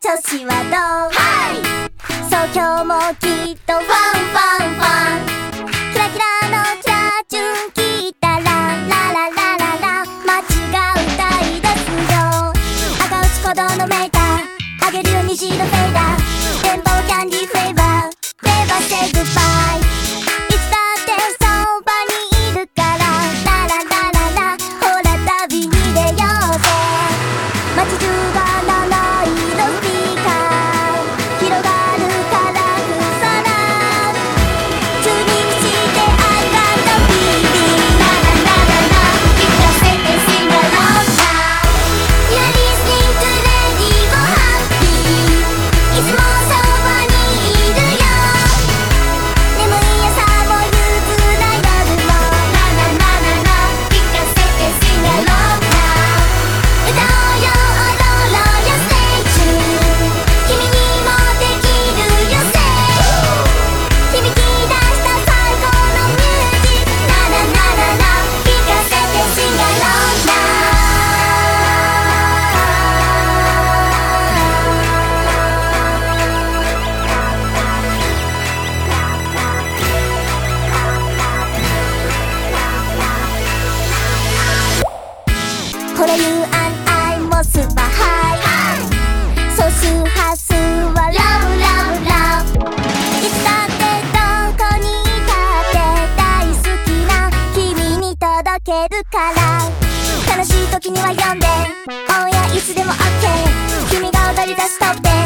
調子はどう？そう今日もきっとファンファンファン。キラキラのキラチュン聞いたらラララララ街が歌い出すよ。赤牛鼓動のメーターあげるよ虹のフェイダー。電波はキャンディーフレーバー。Never say goodbye。 いつだってそばにいるからラララララ。ほら旅に出ようぜ。街中が七色スピーカー広がるカラフル空。チューニングして I got the feeling。 ラララララ You can say and sing along now。 You're listening to Radio Happy。 いつもそばにいるよ。眠い朝も憂鬱な夜もラララララ You can say and sing along now。 歌おうよ踊ろうよ Stay tuned。 君にもできるよ Say。 響き出した最高のミュージックラララララ You can say and sing along now。 これ You and I もスーパーハイ。総周波数は Love Love Love。 いつだってどこにいたって大好きな君に届けるから。悲しい時には呼んでオンエアいつでも OK。 君が踊り出すトップで